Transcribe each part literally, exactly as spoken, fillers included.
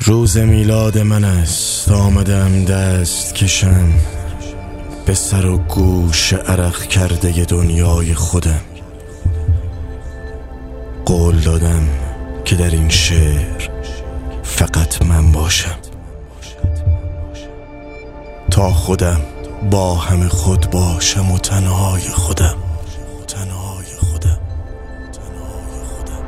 روز میلاد من است، آمدم دست کشم به سر و گوش عرق کرده دنیای خودم. قول دادم که در این شعر فقط من باشم، تا خودم با همه خود باشم و تنهای خودم تنهای خودم تنهای خودم.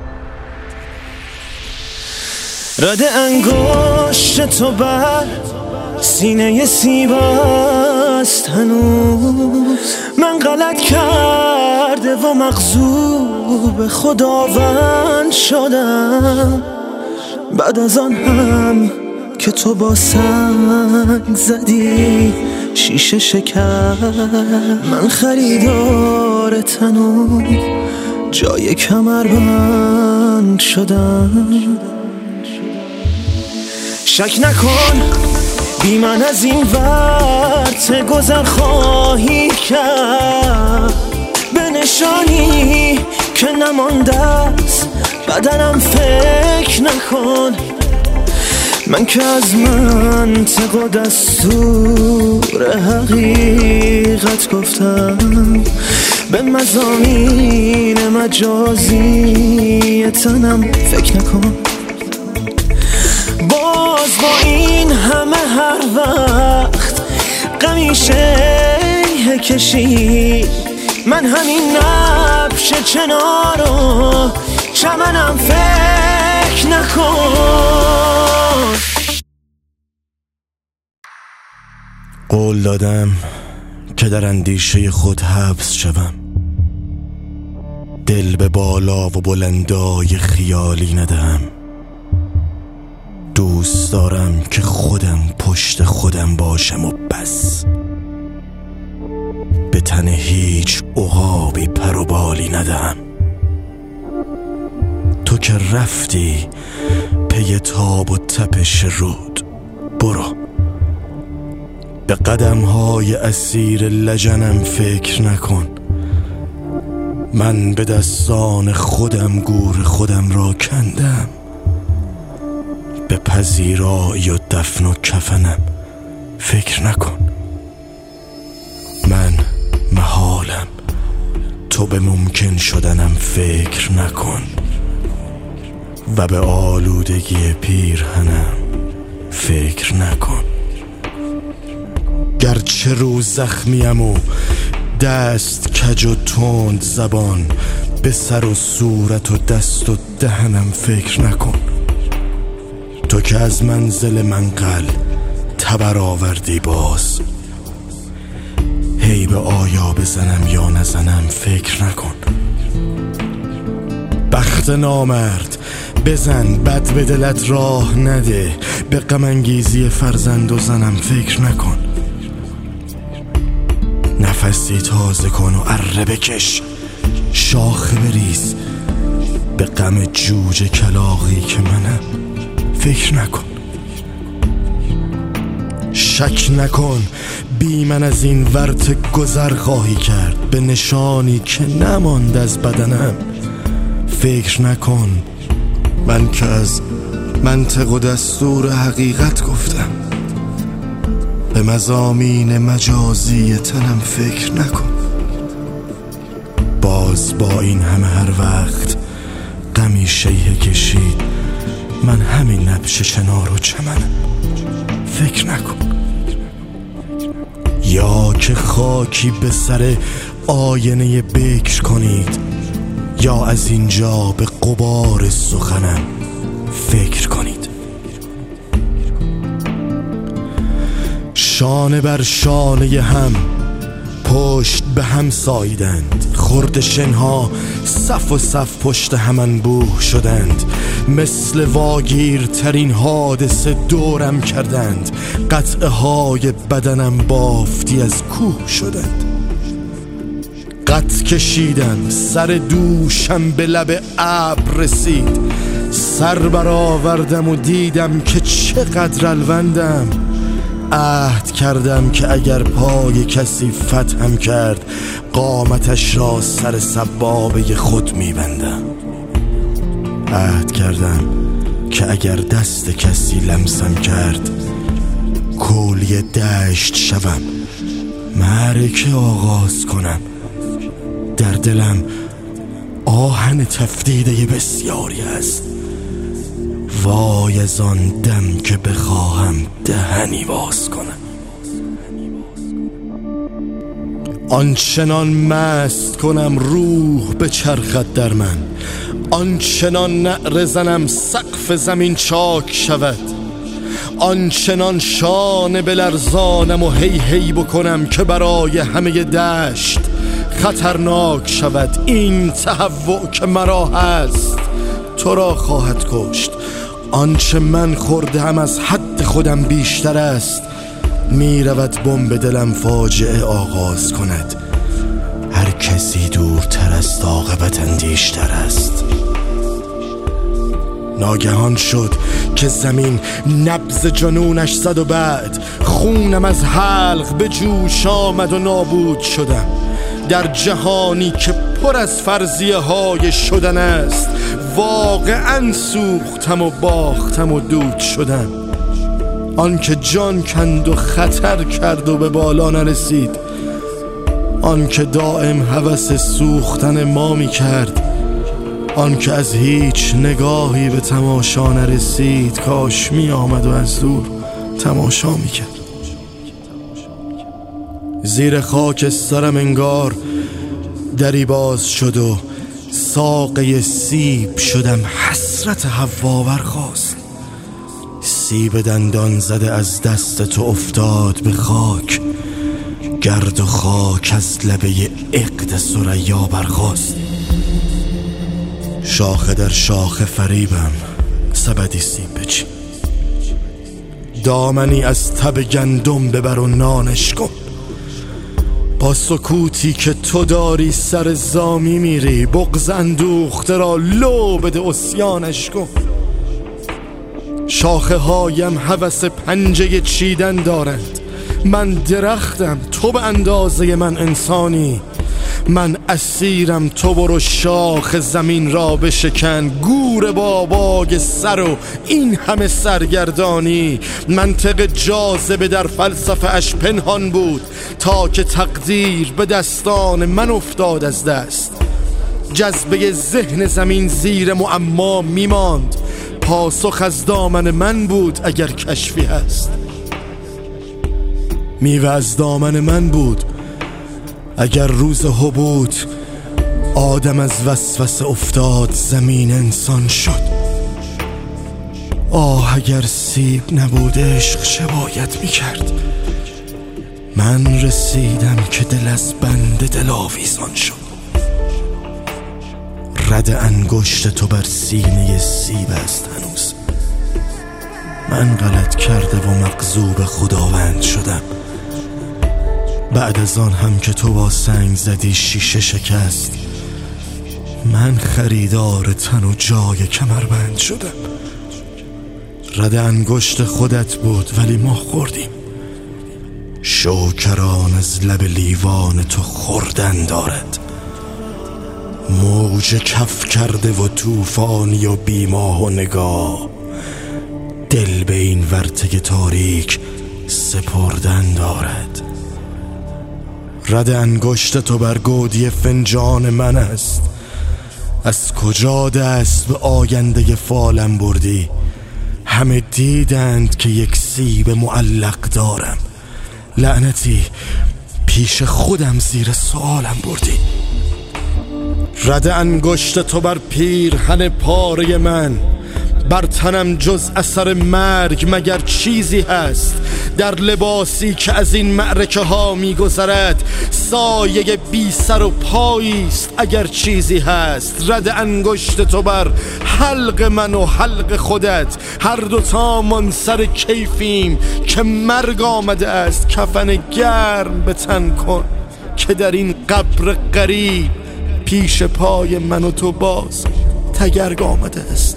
رد انگشت تو بر سینه سیب است هنوز، من غلط کرده و مغضوب خداوند شدم. بعد از آن هم که تو با سنگ زدی شیشه شکر، من خریدار تنو جای کمربند شدم. شک نکن بی من از این ورت گذر خواهی کرد، به نشانی که نمانده است بدنم فکر نکن. من که از منطق و دستور حقیقت گفتم، به مضامین مجازی تنم فکر نکن. باز با این همه هر وقت قمیشه کشی، من همین نبش چنارو چمنم فکر نکن. قول دادم که در اندیشه خود حبس شوم، دل به بالا و بلندای خیالی ندهم. دوست دارم که خودم پشت خودم باشم و بس، به تن هیچ عقابی پر و بالی ندهم. تو که رفتی پی تاب و تپش رود، برو به قدم‌های اسیر لجنم فکر نکن. من به دستان خودم گور خودم را کندم، به پذیرایی و دفن و کفنم فکر نکن. من محالم، تو به ممکن شدنم فکر نکن، و به آلودگی پیرهنم فکر نکن. گرچه رو زخمیم و دست کج و تند زبان، به سر و صورت و دست و دهنم فکر نکن. تو که از منزل منقل تبر آوردی، باز هی به آیا بزنم یا نزنم فکر نکن. بخت نامرد بزن، بد به دلت راه نده، به غم انگیزی فرزند و زنم فکر نکن. نفسی تازه کن و اره بکش، شاخه بریز، به غم جوجه کلاغی که منم فکر نکن. شک نکن بی من از این ورط گذر خواهی کرد، به نشانی که نماند از بدنم فکر نکن. من که از منطق و دستور حقیقت گفتم، به مضامین مجازی تنم فکر نکن. باز با این همه هر وقت غمی شیه کشید، من همین نبش چنار و چمنم فکر نکن. یا که خاکی به سر آینه بکر کنید، یا از اینجا به غبار سخنم فکر کنید. شانه بر شانه هم پشت به هم ساییدند، خرد شنها صف و صف پشت هم انبوه شدند. مثل واگیرترین حادثه دورم کردند، قطعه های بدنم بافتی از کوه شدند. قط کشیدم، سر دوشم به لب ابر رسید، سر برآوردم و دیدم که چقدر الوندم. عهد کردم که اگر پای کسی فتحم کرد، قامتش را سر سبابه خود میبندم. عهد کردم که اگر دست کسی لمسم کرد کولی دشت شوم، معرکه آغاز کنم. در دلم آهن تفدیده بسیاری است، وای از آن دم که بخواهم دهنی باز کنم. آنچنان مست کنم روح به چرخد در من، آنچنان نعره زنم سقف زمین چاک شود، آنچنان شانه بلرزانم و هی هی بکنم که برای همه دشت خطرناک شود. این تهوع که مرا هست تو را خواهد کشت. آنچه من خوردم از حد خودم بیشتر است. می رود بمب دلم فاجعه آغاز کند. هر کسی دورتر است عاقبت اندیشتر است. ناگهان شد که زمین نبض جنونش زد و بعد خونم از حلق به جوش آمد و نابود شدم. در جهانی که پر از فرضیه های شدن است واقعا سوختم و باختم و دود شدم. آن که جان کند و خطر کرد و به بالا نرسید، آن که دائم هوس سوختن ما می کرد، آن که از هیچ نگاهی به تماشا نرسید، کاش می آمد و از دور تماشا می کرد. زیر خاک سرم انگار دری باز شد و ساقه سیب شدم. حسرت حوا برخاست، سیب دندان زده از دست تو افتاد به خاک. گرد و خاک از لبه عقد ثریا برخاست. شاخه در شاخه فریبم، سبدی سیب بچین. دامنی از تب گندم ببر و نانش کن. با سکوتی که تو داری سر زامی میری، بغض اندوخته را لو بده عصیانش کن. شاخه هایم هوس پنجه چیدن دارند. من درختم، تو به اندازه من انسانی. من اسیرم، تو برو شاخ زمین را بشکن. گور بابای سر و این همه سرگردانی. منطق جاذبه در فلسفه اش پنهان بود تا که تقدیر به دستان من افتاد از دست. جذبه ذهن زمین زیر معما میماند. پاسخ از دامن من بود اگر کشفی هست. میوه از دامن من بود اگر روز حبوط. آدم از وسوسه افتاد، زمین انسان شد. آه اگر سیب نبود عشق چه باید میکرد؟ من رسیدم که دل از بند دل آویزان شد. رد انگشت تو بر سینه سیب است هنوز. من غلط کرده و مغضوب خداوند شدم. بعد از آن هم که تو با سنگ زدی شیشه شکست، من خریدار تن و جای کمربند شدم. رد انگشت خودت بود ولی ما خوردیم. شوکران از لب لیوان تو خوردن دارد. موج کف کرده و طوفانی و بیماه و نگاه. دل به این ورطه تاریک سپردن دارد. رد انگشت تو بر گودی فنجان من است. از کجا دست به آینده فالم بردی؟ همه دیدند که یک سیب معلق دارم. لعنتی پیش خودم زیر سوالم بردی. رد انگشت تو بر پیرهن پاره من. بر تنم جز اثر مرگ مگر چیزی هست؟ در لباسی که از این معرکه ها می گذرد سایه بی سر و پاییست اگر چیزی هست. رد انگشت تو بر حلق من و حلق خودت. هر دوتامان سر کیفیم که مرگ آمده است. کفن گرم به تن کن که در این قبر غریب پیش پای من و تو باز تگرگ آمده است.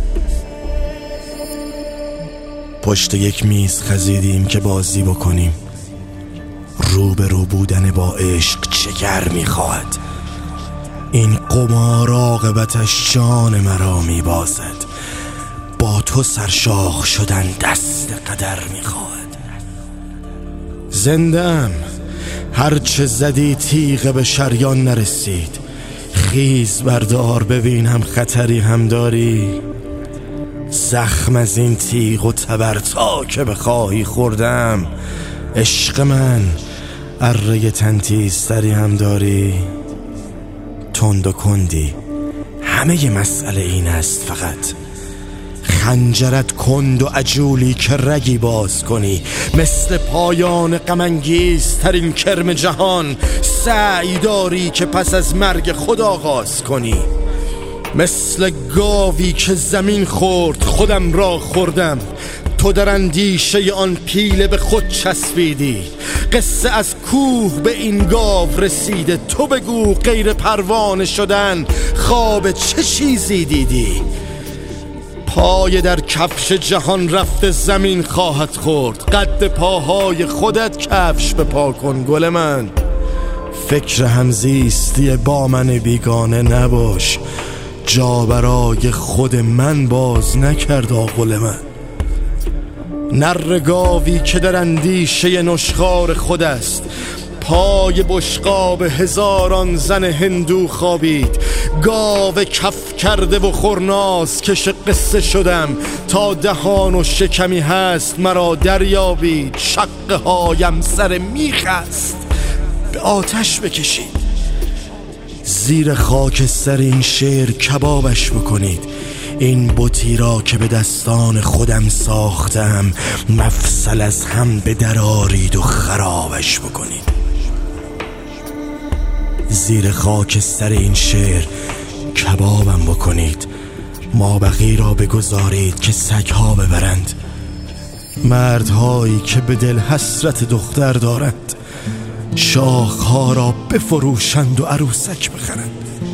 پشت یک میز خزیدیم که بازی بکنیم. رو به رو بودن با عشق چگر میخواهد. این قمار عاقبتش جان مرا میبازد. با تو سرشاخ شدن دست قدر میخواد. زنده‌ام، هرچه زدی تیغ به شریان نرسید. خیز بردار ببینم خطری هم داری. زخم از این تیغ و تبر تا که بخواهی خوردم. عشق من، اره تنتیزتری هم داری. تند و کندی، همه ی مسئله این است فقط خنجرت کند و عجولی که رگی باز کنی. مثل پایان غم‌انگیز ترین کرم جهان سعی داری که پس از مرگ خود آغاز کنی. مثل گاوی که زمین خورد خودم را خوردم. تو در اندیشه آن پیله به خود چسبیدی. قصه از کوه به این گاو رسیده. تو بگو غیر پروانه شدن خواب چه چیزی دیدی؟ پای در کفش جهان رفته زمین خواهد خورد. قد پاهای خودت کفش به پا کن گل من. فکر همزیستی با من بیگانه نباش. جا برای خود من باز نکرد آغل من. نر گاوی که در اندیشه نشخوار خود است. پای بشقاب هزاران زن هندو خوابید. گاو کف کرده و خورناس کش قصه شدم. تا دهان و شکمی هست مرا دریابید. شقه هایم سر میخ است به آتش بکشید. زیر خاکستر این شعر کبابش بکنید. این بتی را که به دستان خودم ساختم مفصل از هم به درارید و خرابش بکنید. زیر خاکستر این شعر کبابم بکنید. مابقی را بگذارید که سگها ببرند. مردهایی که به دل حسرت دختر دارند شاخها را بفروشند و عروسک بخرند.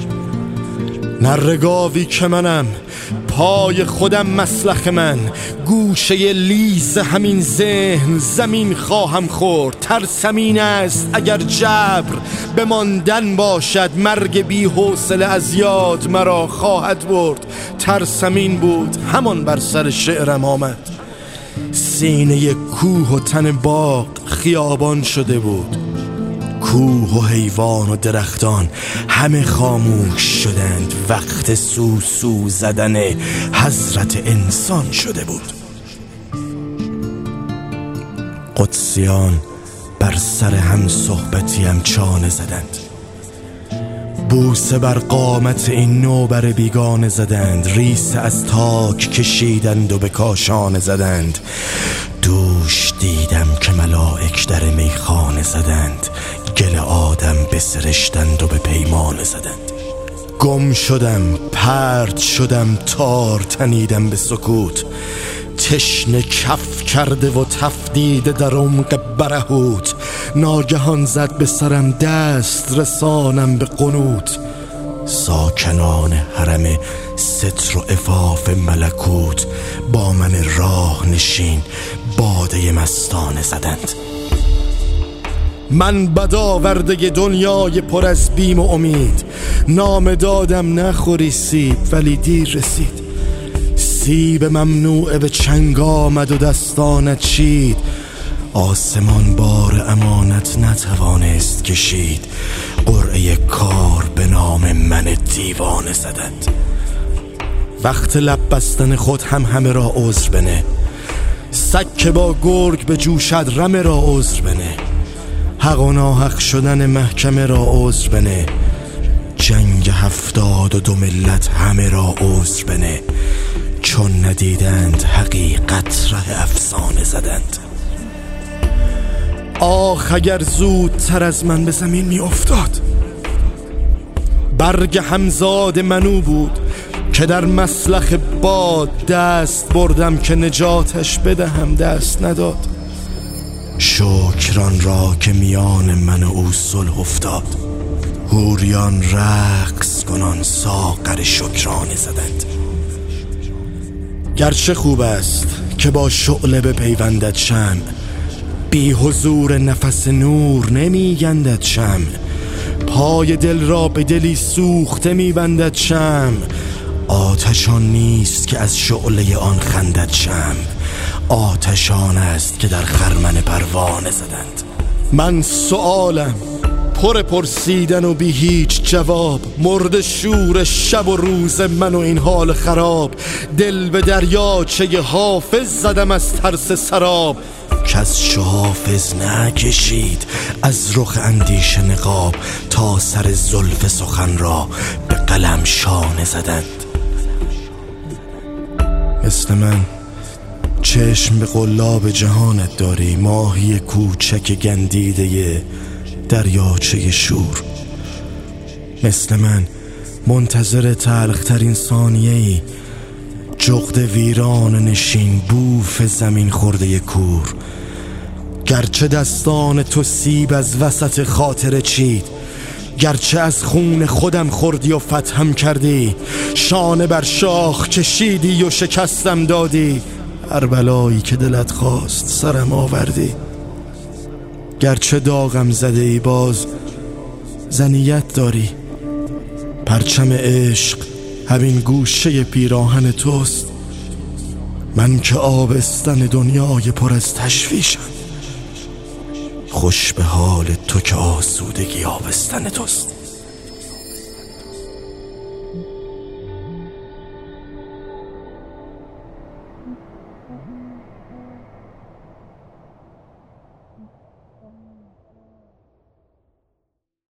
نرگاوی که منم، پای خودم مسلخ من. گوشه لیز همین ذهن زمین خواهم خورد. ترسم این است اگر جبر بماندن باشد. مرگ بی حوصله از یاد مرا خواهد برد. ترسم این بود همان بر سر شعرم آمد. سینه کوه و تن باغ خیابان شده بود. کوه و حیوان و درختان همه خاموش شدند. وقت سو سو زدن حضرت انسان شده بود. قدسیان بر سر هم صحبتیم چانه زدند. بوسه بر قامت این نوبر بیگانه زدند. ریسه از تاک کشیدند و به کاشانه زدند. دوش دیدم که ملائک در میخانه زدند. گل آدم بسرشتند و به پیمانه زدند. گم شدم، پرد شدم، تار تنیدم به سکوت. تشنه کف کرده و تفدیده در عمق برهوت. ناگهان زد به سرم دست رسانم به قنوت. ساکنان حرم ستر و عفاف ملکوت با من راه نشین باده مستانه زدند. من بدآورده دنیای پر از بیم و امید. نام دادم نخوری سیب ولی دیر رسید. سیب ممنوعه به چنگ آمد و دستانت چید. آسمان بار امانت نتوانست کشید. قرعه کار به نام من دیوانه زدند. وقت لب بستن خود هم همه را عذر بنه. سگ که با گرگ به جوشد رمه را عذر بنه. حق و ناحق شدن محکمه را عذر بنه. جنگ هفتاد و دو ملت همه را عذر بنه. چون ندیدند حقیقت ره افسانه زدند. آخ اگر زودتر از من به زمین می افتاد. برگ همزاد منو بود که در مسلخ باد دست بردم که نجاتش بدهم دست نداد. شکران را که میان من و او صلح افتاد. حوریان رقص کنان ساغر شکرانه زدند. گرچه خوب است که با شعله بپیوندد شمع. بی حضور نفس نور نمی گندد شمع. پای دل را به دلی سوخته می بندد شمع. آتشان نیست که از شعله آن خندد شمع، آتشان است که در خرمن پروانه زدند. من سؤالم پر پرسیدن و بی هیچ جواب، مرد شور شب و روز من و این حال خراب. دل به دریاچه حافظ زدم از ترس سراب، که از چو حافظ نکشید از رخ اندیشه نقاب، تا سر زلف سخن را به قلم شانه زدند. مثل من چشم به قلاب جهانت داری، ماهی کوچک گندیده دریاچه شور. مثل من منتظر تلخترین ثانیه‌ای، جغد ویران نشین بوف زمین خورده کور. گرچه دستان تو سیب از وسط خاطر چید، گرچه از خون خودم خوردی و فتحم کردی، شانه بر شاخ کشیدی و شکستم دادی، هر بلایی که دلت خواست سرم آوردی. گرچه داغم زده ای باز زنیت داری، پرچم عشق همین گوشه پیراهن توست. من که آبستن دنیای پر از تشویشم، خوش به حال تو که آسودگی آبستن توست.